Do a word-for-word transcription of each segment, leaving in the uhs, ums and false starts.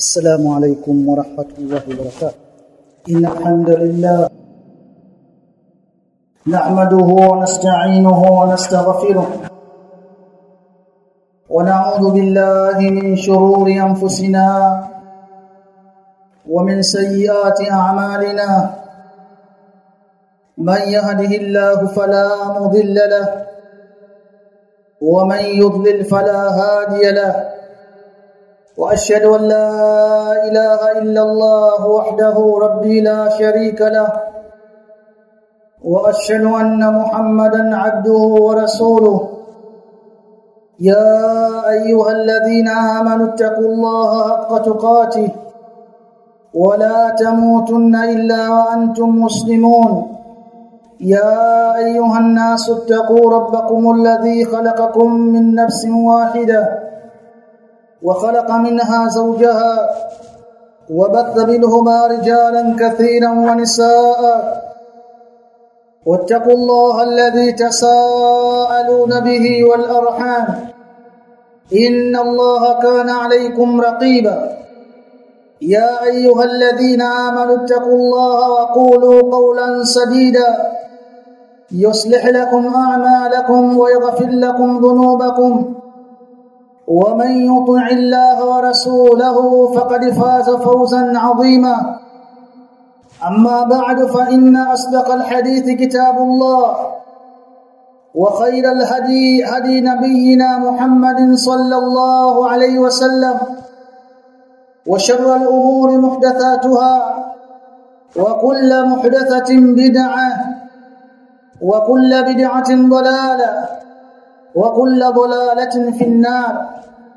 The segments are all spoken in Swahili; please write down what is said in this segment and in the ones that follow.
السلام عليكم ورحمة الله وبركاته. إن الحمد لله نحمده ونستعينه ونستغفره ونعوذ بالله من شرور أنفسنا ومن سيئات أعمالنا من يهده الله فلا مضل له ومن يضلل فلا هادي له وأشهد أن لا إله إلا الله وحده ربي لا شريك له وأشهد أن محمدا عبده ورسوله يا أيها الذين آمنوا اتقوا الله حق تقاته ولا تموتن إلا وأنتم مسلمون يا أيها الناس اتقوا ربكم الذي خلقكم من نفس واحدة وخلق منها زوجها وبث منهما رجالا كثيرا ونساء واتقوا الله الذي تساءلون به والأرحام إن الله كان عليكم رقيبا يا أيها الذين آمنوا اتقوا الله وقولوا قولا سديدا يصلح لكم أعمالكم ويغفر لكم ذنوبكم ومن يطع الله ورسوله فقد فاز فوزا عظيما أما بعد فإن أصدق الحديث كتاب الله وخير الهدي هدي نبينا محمد صلى الله عليه وسلم وشر الأمور محدثاتها وكل محدثة بدعة وكل بدعة ضلالة وكل ضلالة في النار.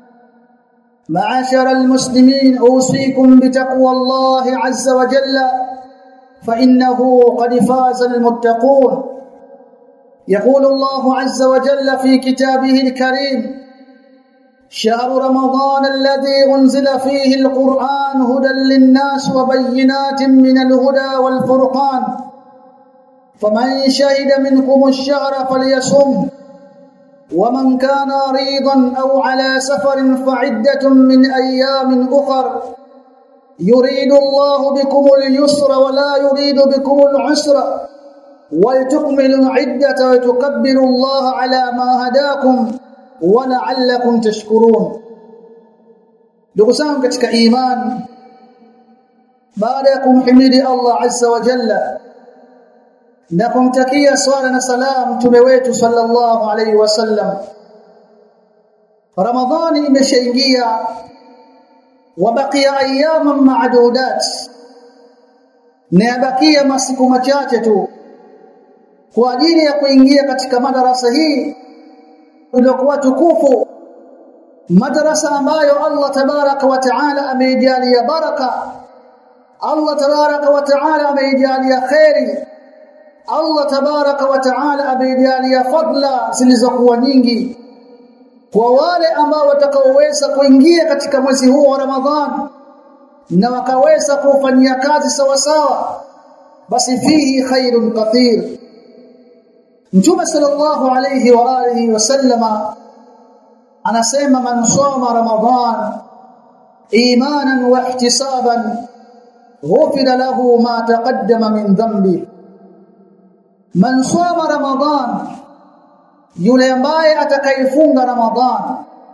معاشر المسلمين أوصيكم بتقوى الله عز وجل فإنه قد فاز المتقون. يقول الله عز وجل في كتابه الكريم: شهر رمضان الذي أنزل فيه القرآن هدى للناس وبينات من الهدى والفرقان فمن شهد منكم الشهر فليصم ومن كان مريضا أو على سفر فعدة من أيام أخر يريد الله بكم اليسر ولا يريد بكم العسر ولتكملوا العدة وتكبروا الله على ما هداكم ولعلكم تشكرون. Ndugu zangu katika imani, baada ya kumhimidi Allah azza wa jalla na kumtakia swala na salam mtume wetu sallallahu alayhi wasallam, Ramadhani imeshaingia wabakia ayyaman ma'dudat, na yabakia masiku machache tu kwa ajili ya kuingia katika madarasa hii iliyokuwa tukufu, madarasa ambayo Allah tabaraka wa taala ameijalia baraka, Allah tabaraka wa taala ameijalia khairi, Allah tabaraka wa taala ameijalia fadla zilizokuwa nyingi kwa wale ambao watakaoweza kuingia katika mwezi huu wa Ramadhani na wakaweza kufanyia kazi sawa sawa, basi fihi khairun kathir. Mtume sallallahu alayhi wa alihi wasallama anasema: man sama Ramadhan imanan wa ihtisaban ghufira lahu ma taqaddama min dhanbi. Man sama Ramadhan, yule ambaye atakayefunga Ramadhan,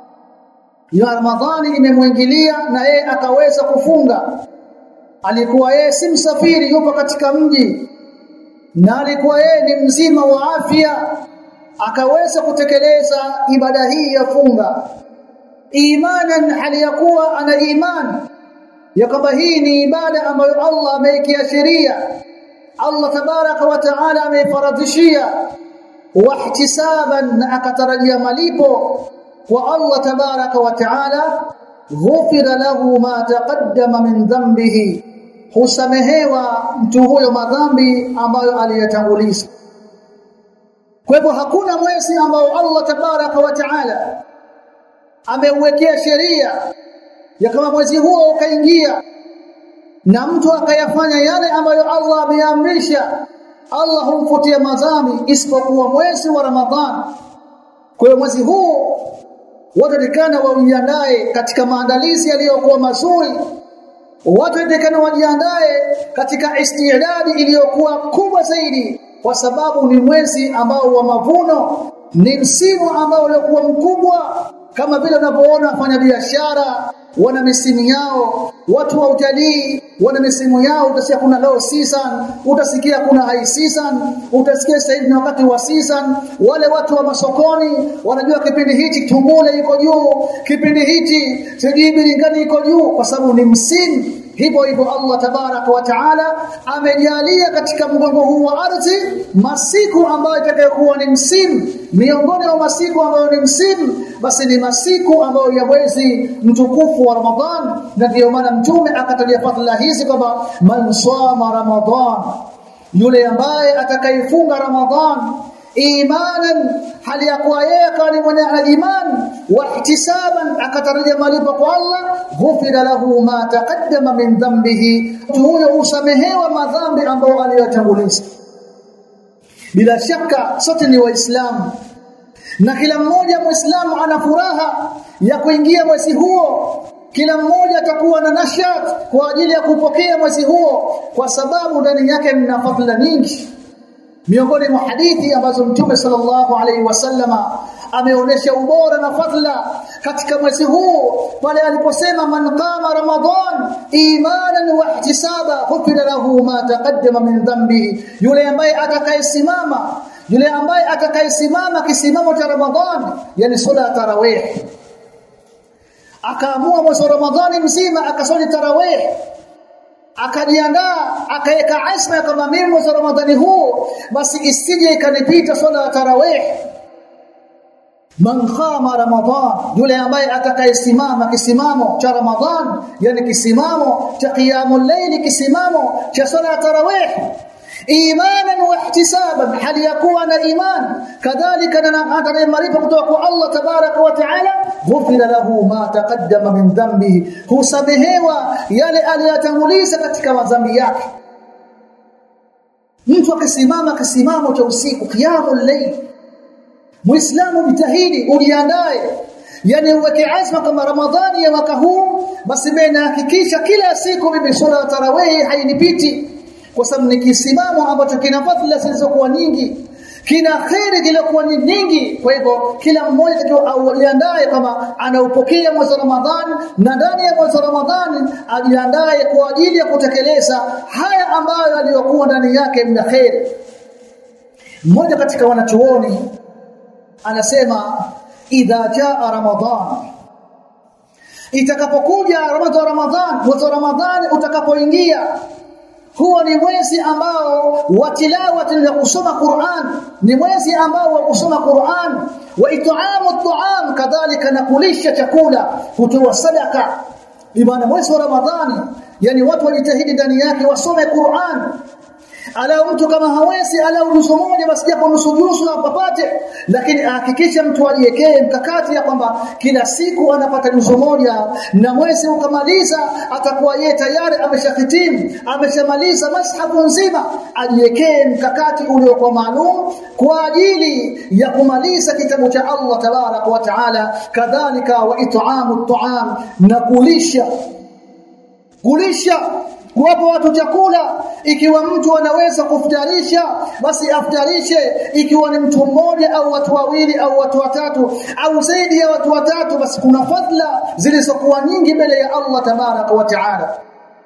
ya Ramadhani imemwingilia na yeye akaweza kufunga, alikuwa yeye si msafiri, yupo katika mji, na alikuwa yeye ni mzima wa afya, akaweza kutekeleza ibada hii ya funga imanan, hali ya kuwa ana imani ya kwamba hii ni ibada ambayo Allah ameikiashiria, Allah tabaraka wa taala ameifaradhishia, wa ihtisaban, na akatarajia malipo kwa Allah tabaraka wa taala, ghufira lahu ma taqaddama min dhanbihi, husamehewa mtu huyo madhambi ambayo aliyatanguliza. Kwa hivyo hakuna mwezi ambao Allah tabaraka wa taala ameuwekea sheria ya kama mwezi huo ukaingia na mtu akayafanya yale ambayo Allah ameamrisha, Allah humfutia madhambi isipokuwa mwezi wa Ramadhani. Kwa hiyo mwezi huu watakana wauandae katika maandalizi yaliyokuwa mazuri watu watakana wajiandae katika istidadi iliyokuwa kubwa zaidi, kwa sababu ni mwezi ambao wa mavuno, ni msimu ambao uliokuwa mkubwa. Kama vile unavyoona wafanya biashara wana misimu yao, watu wa utalii wana misimu yao. Utasikia kuna low season, utasikia kuna high season, utasikia sasa hivi ni wakati wa season. Wale watu wa masokoni wanajua kipindi hichi tumbule iko juu, kipindi hichi sijibilingani iko juu, kwa sababu ni msimu. Hivyo hivyo Allah tabaraka wa taala amejalia katika mgongo huu wa ardhi masiku ambayo itakayokuwa ni msimu. Miongoni mwa masiku ambayo ni msimu basi ni masiku ambayo ya mwezi mtukufu wa Ramadhan. Na ndio maana mtume akataja fadhila hizi kwamba man sama Ramadhan, yule ambaye atakayefunga Ramadhan imanan, hali ya kuwa yeye kani mwenye imani, wa ihtisaban, akatarajia malipo kwa Allah, ghufira lahu ma taqaddama min dhanbihi, huyo usamehewa madhambi ambayo aliyotanguliza. Bila shaka sote ni waislamu na kila mmoja muislamu ana furaha ya kuingia mwezi huo. Kila mmoja atakuwa na nashat kwa ajili ya kupokea mwezi huo, kwa sababu ndani yake mna fadhila nyingi. Miongoni mwa hadithi ambazo Mtume sallallahu alaihi wasallama ameonesha ubora na fadhila katika mwezi huu pale aliposema, man qama Ramadhan imanan wa ihtisaba ghufira lahu ma taqaddama min dhanbihi, yule ambaye atakayesimama yule ambaye atakayesimama kisimamo cha Ramadhani, yani sala tarawih, akaamua mwezi wa Ramadhani mzima akasali tarawih, akajiandaa akaweka azma kama mimi mwezi wa Ramadhani huu basi isije ikanipita sala tarawih. Man qama Ramadhan, yule ambaye atakayesimama kisimamo cha Ramadhan, yani kisimamo cha qiyamul layl, kisimamo cha sala tarawih, imanan wa ihtisaban, hali yakuwa na iman, kadhalika na atakaye malipo kutoka kwa Allah tabaraka wa taala, ghufira lahu ma taqaddama min dhanbihi, husamehewa yale aliyotanguliza katika madhambi yake. Mtu akisimama kisimamo cha usiku, qiyamul layl, muislamu jitahidi ujiandae, yani uweke azma kama Ramadhani ya mwaka huu basi mimi hakikisha kila siku mimi sala tarawih hainipiti, kwa sababu ni kisimamo ambacho kina fadhila zilizokuwa nyingi, kina khairi zilizokuwa nyingi. Kwa hivyo kila mmoja ajiandae kama anaupokea mwezi wa Ramadhani, na ndani ya mwezi wa Ramadhani ajiandae kwa ajili ya kutekeleza haya ambayo aliyokuwa ndani yake mna khairi. Mmoja katika wanachuoni anasema, idha jaa Ramadhan, itakapokuja Ramadhan, Ramadhan mwezi wa Ramadhani utakapoingia, huwa ni mwezi ambao wa tilawati ya kusoma Qur'an, ni mwezi ambao wa kusoma Qur'an, wa it'amu at'am, kadhalika na kulisha chakula, kutoa sadaka. Ibana mwezi wa Ramadhani, yani watu wajitahidi ndani yake wasome Qur'an. Ala mtu kama hawezi ala nusu moja basi japo nusu nusu apate, lakini hakikisha mtu ajiwekee mkakati ya kwamba kila siku anapata nusu moja, na mwezi ukamaliza atakuwa yeye tayari ameshahitimu, ameshamaliza mashafu nzima. Ajiwekee mkakati uliokuwa maalum kwa ajili ya kumaliza kitabu cha Allah tabaraka wa taala, kadhalika wa it'amu at'am, na kulisha kulisha kuwapa watu chakula. Ikiwa mtu anaweza kufutarisha basi afutarishe, ikiwa ni mtu mmoja au watu wawili au watu watatu au zaidi ya watu watatu, basi kuna fadhila zilizokuwa nyingi mbele ya Allah tabaraka wa taala.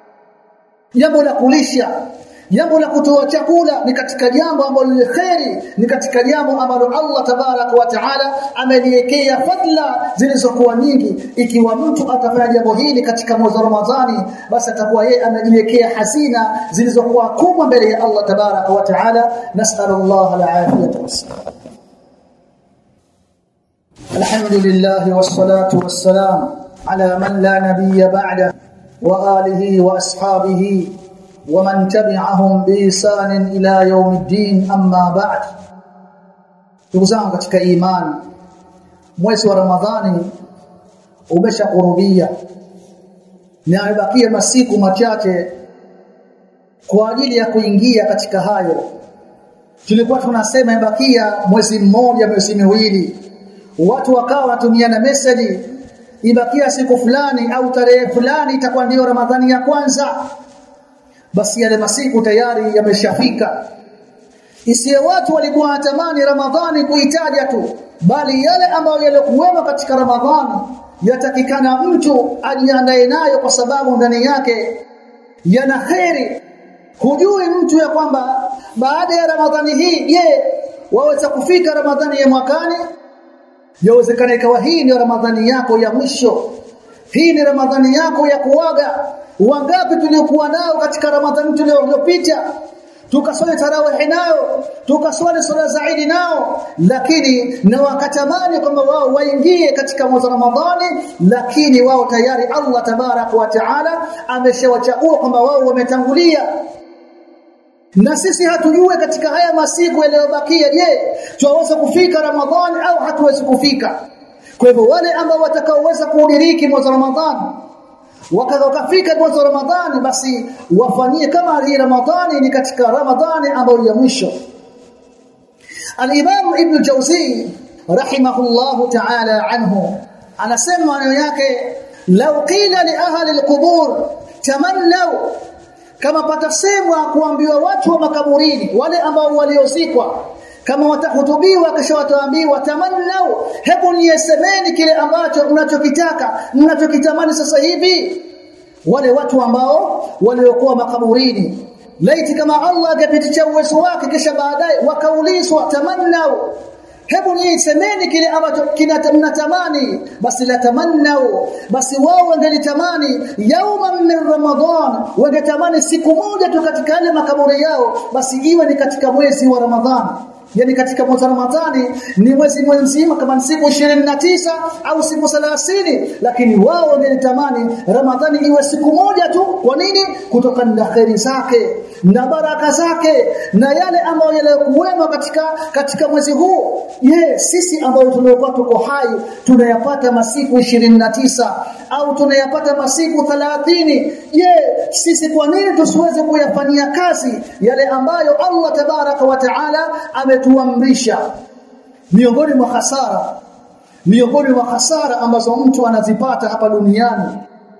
Jambo la kulisha, jambo la kutoa chakula ni katika jambo ambalo ni khairi, ni katika jambo ambalo Allah tabaraka wa taala ameliwekea fadhila zilizokuwa nyingi. Ikiwa mtu atafanya jambo hili katika mwezi wa Ramadhani, basi atakuwa yeye anajiwekea hazina zilizokuwa kubwa mbele ya Allah tabaraka wa taala. Nas'alullah al-afiyata was-salam. Alhamdulillah was-salatu was-salam ala man la nabiyya ba'da wa alihi wa ashabihi ومن تبعهم بإحسان إلى يوم الدين. أما بعد. Tukuzangu katika imani, mwezi wa Ramadhani umeshakurubia na imebakia masiku machache kwa ajili ya kuingia katika hayo. Tulikuwa tunasema imebakia mwezi mmoja, mwezi miwili, watu wakawa wanatumiana message ibakia siku fulani au tarehe fulani itakuwa ndio Ramadhani ya kwanza, basi yale masiku tayari yameshafika. Isiye watu walikuwa watamani Ramadhani kuitaja tu, bali yale ambayo yalikuwemo katika Ramadhani yatakikana mtu ajiandae nayo, kwa sababu ndani yake yana kheri. Hujui mtu ya kwamba baada ya Ramadhani hii, je, waweza kufika Ramadhani ya mwakani? Yawezekana ikawa hii ni Ramadhani yako ya mwisho, hii ni Ramadhani yako ya kuaga. Wangapi tuliokuwa nao katika Ramadhani tuliyopita, tukaswali tarawih nao, tukaswali swala za Eid nao, lakini na wakatamani kwamba wao waingie katika mwezi wa Ramadhani, lakini wao tayari Allah tabarak wa taala ameshawachagua kwamba wao wametangulia. Na sisi hatujue katika haya masiku yaliyobakia, je, tuweza kufika Ramadhani au hatuwezi kufika? Kwa hivyo wale ambao watakaoweza kudiriki mwezi wa Ramadhani wakafika mwezi wa Ramadhani, basi wafanyie kama hii Ramadhani ni katika Ramadhani ambayo ya mwisho. Al-Imam Ibn Jawzi rahimahullahu ta'ala anhu anasema maneno yake, law qila li ahli al-qubur tamannaw, kama patasemwa kuambiwa watu wa makaburini, wale ambao waliozikwa, kama watahutubiwa kisha wataambiwa tamannau, hebu niyesemeni kile ambacho mnachokitaka, mnachokitamani sasa hivi. Wale watu ambao waliokuwa makaburini, laiti kama Allah angepitisha uwezo wake kisha baadaye wakaulizwa tamannau, hebu niyesemeni kile ambacho kinatamani, basi la tamannau, basi wao wangelitamani yauman min Ramadhan, wangetamani siku moja tu katika ile makaburi yao, basi iwe ni katika mwezi wa Ramadhani. Yani katika mwezi wa Ramadhani ni mwezi mzima, kama siku ishirini na tisa au siku thelathini, lakini wao wangelitamani Ramadhani iwe siku moja tu. Kwa nini? Kutokana na khairi zake na baraka zake na yale ambayo yalikuwemo katika katika mwezi huu. Je, sisi ambao tuliokuwa tuko hai tunayapata masiku ishirini na tisa au tunayapata masiku thelathini, je, sisi kwa nini tusiweze kuyafanyia kazi yale ambayo Allah tabaraka wa taala ametuamrisha? Miongoni mwa hasara miongoni mwa hasara ambazo mtu anazipata hapa duniani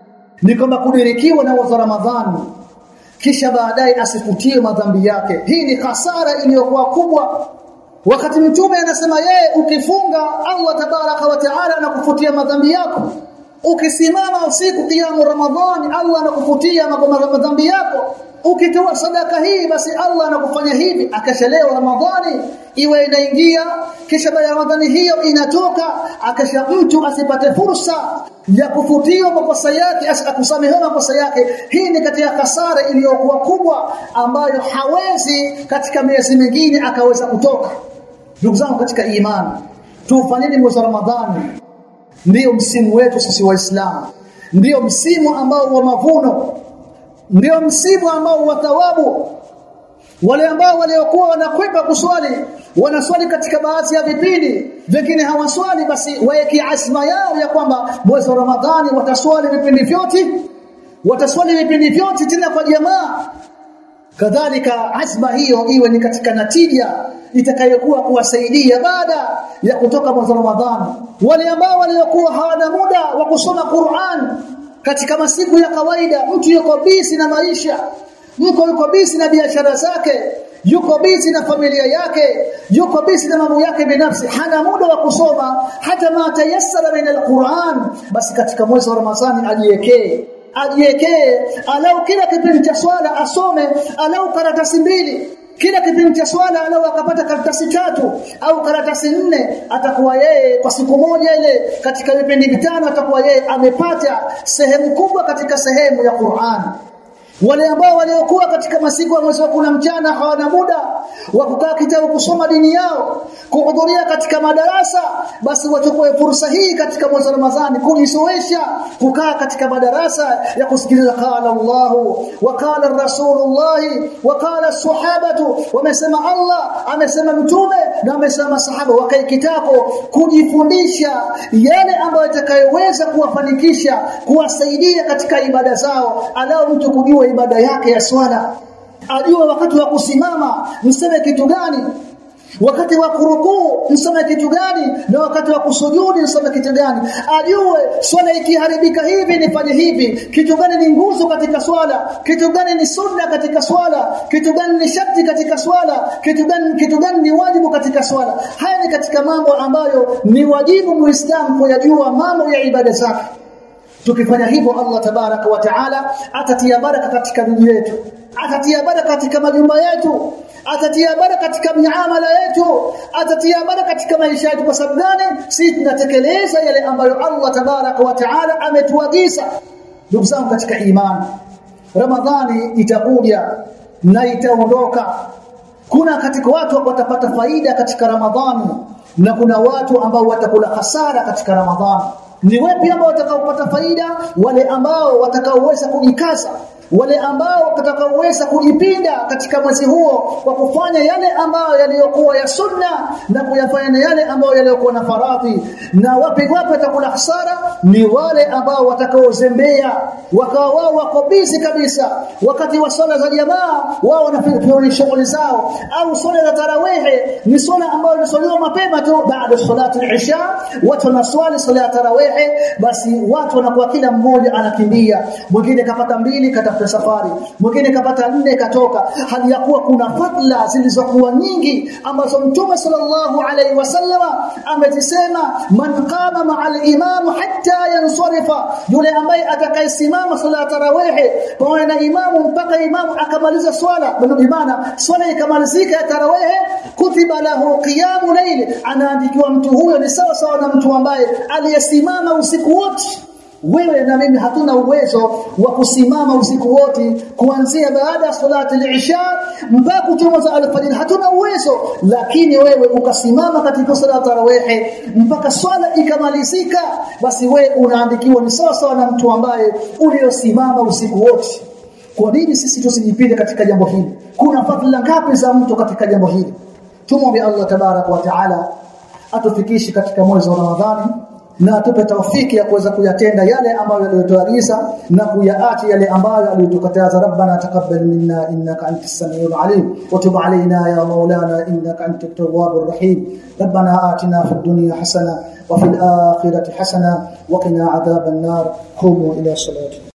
ni kama kudirikiwa na mwezi wa Ramadhani kisha baadaye asifutie madhambi yake. Hii ni hasara iliyokuwa kubwa. Wakati Mtume anasema yeye ukifunga Allah tabaraka wa taala anakufutia madhambi yako, ukisimama usiku kiamu Ramadhani Allah anakufutia madhambi yako, ukitoa sadaka hii basi Allah anakufanya hivi. Akashalewa Ramadhani iwe inaingia, kisha baada ya Ramadhani hiyo inatoka, akasha mtu asipate fursa ya kufutiwa makosa yake, akusamehewa makosa yake. Hii ni katika hasara iliyokuwa kubwa ambayo hawezi katika miezi mingine akaweza kutoka. Ndugu zangu katika imani, tufanyeni mwezi wa Ramadhani ndio msimu wetu sisi Waislamu, ndio msimu ambao wa mavuno, ndio msimu ambao wa thawabu. Wale ambao waliokuwa wanakwepa kuswali, wanaswali katika baadhi ya vipindi, vingine hawaswali, basi waeke azma yao ya kwamba mwezi wa Ramadhani wataswali vipindi vyote, wataswali vipindi vyote tena kwa jamaa. Kadhalika azma hiyo iwe ni katika natija itakayokuwa kuwasaidia baada ya kutoka mwezi wa Ramadhani. Wale ambao waliokuwa hawana muda wa kusoma Qur'an katika masiku ya kawaida, mtu yuko busy na maisha, mtu yuko busy na biashara zake, yuko busy na familia yake, yuko busy na mambo yake binafsi, hana muda wa kusoma hata ma tayassara min al-Qur'an, basi katika mwezi wa Ramadhani ajiwekee ajiwekee alau kila kipindi cha swala asome alau karatasi mbili, kila kipindi cha swala alau akapata karatasi tatu au karatasi nne, atakuwa yeye kwa siku moja ile katika vipindi vitano atakuwa yeye amepata sehemu kubwa katika sehemu ya Qur'an. Wale ambao waliokuwa katika masiku ya mwezi wa kuna mchana hawana muda wa kukaa kitabu kusoma dini yao, kuhudhuria katika madarasa, basi wachukue fursa hii katika mwezi wa Ramadhani kujisowesha, kukaa katika madarasa ya kusikiliza qala Allahu wa qala Rasulullah wa qala sahabatu, wamesema Allah, amesema Mtume na amesema masahaba, wakae kitako kujifundisha yale ambayo yatakayoweza kuwafanikisha, kuwasaidia katika ibada zao. Alao mtu kujua ibada yake ya swala, ajue wakati wa kusimama mseme kitu gani, wakati wa kurukuu nisome kitu gani, na wakati wa kusujudi nisome kitu gani, ajue swala ikiharibika hivi nifanye hivi, kitu gani ni nguzo katika swala, kitu gani ni sunna katika swala, kitu gani ni sharti katika swala, kitu gani kitu gani ni wajibu katika swala. Haya ni katika mambo ambayo ni wajibu muislamu kuyajua, mambo ya ibada zake. Tukifanya hivyo Allah tabaraka wa taala atatia baraka katika dunia yetu, atatia baraka katika majumba yetu, atatia baraka katika miamala yetu, atatia baraka katika maisha yetu. Kwa sababu gani? Sisi tunatekeleza yale ambayo Allah tabaraka wa taala ametuagiza. Ndugu zangu katika imani, Ramadhani itakuja na itaondoka. Kuna katika watu watapata faida katika Ramadhani na kuna watu ambao watakula hasara katika Ramadhani. Ni wapi ambao watakaopata faida? Wale ambao watakaoweza kujikaza, wale ambao watakaoweza kujipinda katika mwezi huo kwa kufanya yale ambayo yaliyokuwa ya sunna na kuyafanya yale ambayo yaliyokuwa na faradhi. Na wapi wapi watakula hasara? Ni wale ambao watakaozembea, wakawa wao wako busy kabisa, wakati wa swala za jamaa wao wanafanya shughuli zao, au swala za tarawih ni swala ambayo inaswaliwa mapema tu baada salati al-isha, watu wanaswali swala ya tarawih, basi watu wanakuwa kila mmoja anakimbia, mwingine kapata mbili katafuta safari, mwingine kapata nne katoka, hali ya kuwa kuna fadla zilizokuwa nyingi ambazo Mtume sallallahu alaihi wasallam amezisema, man qama ma'al imam hatta yansarifa, yule ambaye atakayesimama swala tarawih pamoja na imamu mpaka imamu akamaliza swala, kwa maana swala ikamalizika ya tarawih, kutiba lahu qiyamul layl, anaandikiwa mtu huyo ni sawa sawa na mtu ambaye aliyesimama usiku wote. Wewe na mimi hatuna uwezo wa kusimama usiku wote kuanzia baada ya salati al-isha mpaka kuchomoza al-fajr, hatuna uwezo. Lakini wewe ukasimama katika sala tarawih mpaka swala ikamalizika, basi wewe unaandikiwa ni sawa sawa na mtu ambaye uliyosimama usiku wote. Kwa nini sisi tusijipinde katika jambo hili? Kuna fadhila ngapi za mtu katika jambo hili? Tumombe Allah tabarak wa taala atufikishe katika mwezi wa Ramadhani na atupe taufiki ya kuweza kuyatenda yale ambayo aliyotuagiza na kuyaacha yale ambayo aliyotukataza. Rabbana taqabbal minna innaka antas samiul alim wa tub alayna ya maulana innaka antat tawwabur rahim. Rabbana atina fid dunya hasana wa fil akhirati hasana wa qina adhaban nar. Qumu ila salati.